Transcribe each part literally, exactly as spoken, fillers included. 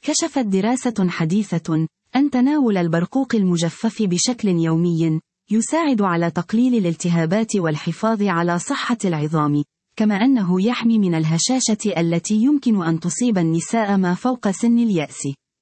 كشفت دراسة حديثة أن تناول البرقوق المجفف بشكل يومي يساعد على تقليل الالتهابات والحفاظ على صحة العظام، كما أنه يحمي من الهشاشة التي يمكن أن تصيب النساء ما فوق سن اليأس.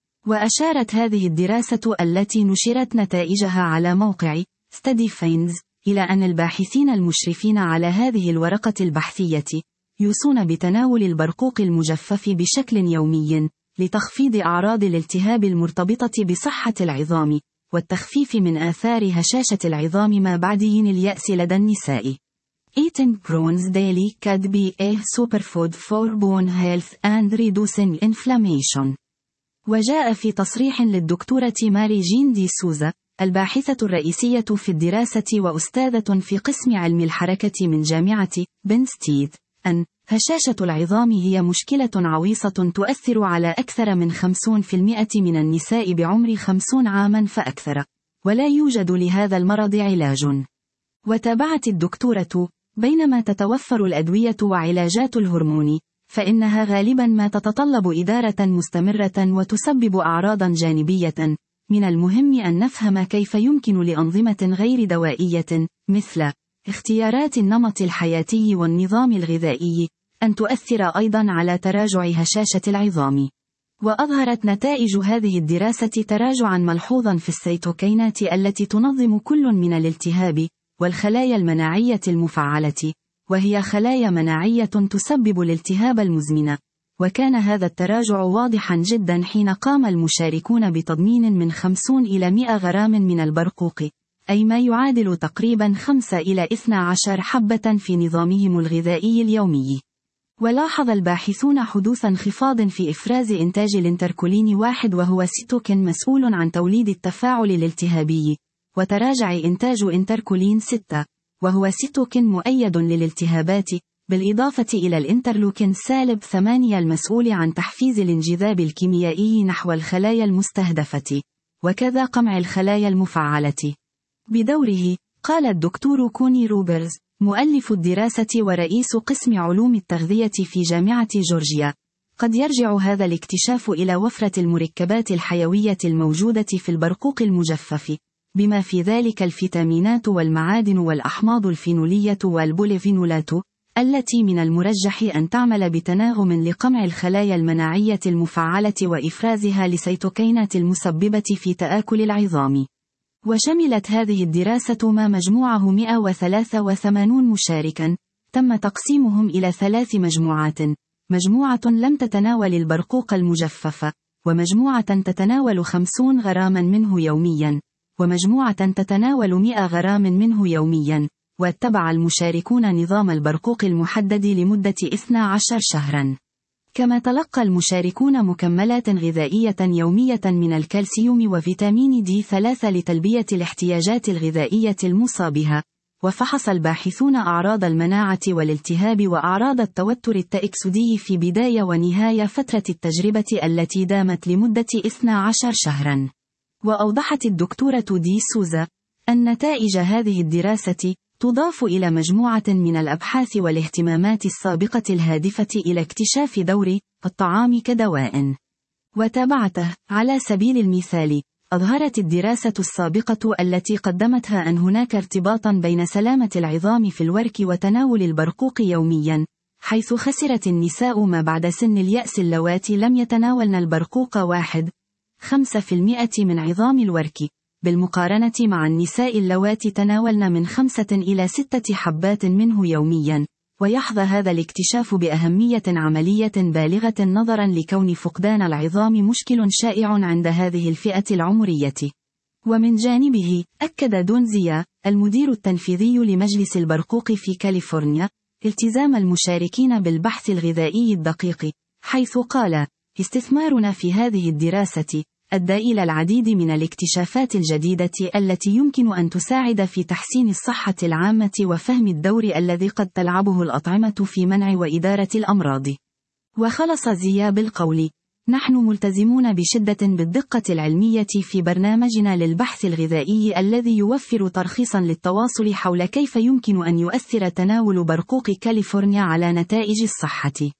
وأشارت هذه الدراسة التي نشرت نتائجها على موقع Study Finds إلى أن الباحثين المشرفين على هذه الورقة البحثية يوصون بتناول البرقوق المجفف بشكل يومي لتخفيض أعراض الالتهاب المرتبطة بصحة العظام والتخفيف من آثار هشاشة العظام ما بعد ين اليأس لدى النساء. Eating prawns daily could be a superfood for bone health and reducing inflammation. وجاء في تصريح للدكتورة ماري جين دي سوزا الباحثة الرئيسية في الدراسة وأستاذة في قسم علم الحركة من جامعة بن ستيد أن هشاشة العظام هي مشكلة عويصة تؤثر على أكثر من خمسين بالمئة من النساء بعمر خمسين عاما فأكثر، ولا يوجد لهذا المرض علاج. وتابعت الدكتورة: بينما تتوفر الأدوية وعلاجات الهرمون، فإنها غالبا ما تتطلب إدارة مستمرة وتسبب أعراضا جانبية. من المهم أن نفهم كيف يمكن لأنظمة غير دوائية مثل اختيارات النمط الحياتي والنظام الغذائي أن تؤثر أيضا على تراجع هشاشة العظام. وأظهرت نتائج هذه الدراسة تراجعا ملحوظا في السيتوكينات التي تنظم كل من الالتهاب والخلايا المناعية المفعلة، وهي خلايا مناعية تسبب الالتهاب المزمن. وكان هذا التراجع واضحا جدا حين قام المشاركون بتضمين من خمسين إلى مئة غرام من البرقوق، أي ما يعادل تقريبا خمسة إلى اثنتي عشرة حبة في نظامهم الغذائي اليومي. ولاحظ الباحثون حدوث انخفاض في إفراز إنتاج الانتركولين واحد وهو سيتوكين مسؤول عن توليد التفاعل الالتهابي، وتراجع إنتاج انتركولين ستة وهو سيتوكين مؤيد للالتهابات، بالإضافة إلى الانترلوكين سالب ثمانية المسؤول عن تحفيز الانجذاب الكيميائي نحو الخلايا المستهدفة، وكذا قمع الخلايا المفعلة. بدوره، قال الدكتور كوني روبرز، مؤلف الدراسة ورئيس قسم علوم التغذية في جامعة جورجيا: قد يرجع هذا الاكتشاف إلى وفرة المركبات الحيوية الموجودة في البرقوق المجفف، بما في ذلك الفيتامينات والمعادن والأحماض الفينولية والبوليفينولات، التي من المرجح أن تعمل بتناغم لقمع الخلايا المناعية المفعلة وإفرازها لسيتوكينات المسببة في تآكل العظام. وشملت هذه الدراسة ما مجموعه مئة وثلاثة وثمانين مشاركا، تم تقسيمهم إلى ثلاث مجموعات: مجموعة لم تتناول البرقوق المجفف، ومجموعة تتناول خمسين غراما منه يوميا، ومجموعة تتناول مئة غرام منه يوميا. واتبع المشاركون نظام البرقوق المحدد لمدة اثنتي عشرة شهرا. كما تلقى المشاركون مكملات غذائية يومية من الكالسيوم وفيتامين دي ثلاثة لتلبية الاحتياجات الغذائية المصابهة. وفحص الباحثون أعراض المناعة والالتهاب وأعراض التوتر التأكسدي في بداية ونهاية فترة التجربة التي دامت لمدة اثنتي عشرة شهرا. وأوضحت الدكتورة دي سوزا أن نتائج هذه الدراسة تضاف إلى مجموعة من الأبحاث والاهتمامات السابقة الهادفة إلى اكتشاف دور الطعام كدواء. وتابعته: على سبيل المثال، أظهرت الدراسة السابقة التي قدمتها أن هناك ارتباطا بين سلامة العظام في الورك وتناول البرقوق يوميا، حيث خسرت النساء ما بعد سن اليأس اللواتي لم يتناولن البرقوق واحد خمسة بالمئة من عظام الورك، بالمقارنة مع النساء اللواتي تناولن من خمسة إلى ستة حبات منه يوميا. ويحظى هذا الاكتشاف بأهمية عملية بالغة نظرا لكون فقدان العظام مشكل شائع عند هذه الفئة العمرية. ومن جانبه، أكد دون زيا، المدير التنفيذي لمجلس البرقوق في كاليفورنيا، التزام المشاركين بالبحث الغذائي الدقيق، حيث قال: استثمارنا في هذه الدراسة أدى إلى العديد من الاكتشافات الجديدة التي يمكن أن تساعد في تحسين الصحة العامة وفهم الدور الذي قد تلعبه الأطعمة في منع وإدارة الأمراض. وخلص زيا بالقول: نحن ملتزمون بشدة بالدقة العلمية في برنامجنا للبحث الغذائي الذي يوفر ترخيصا للتواصل حول كيف يمكن أن يؤثر تناول برقوق كاليفورنيا على نتائج الصحة.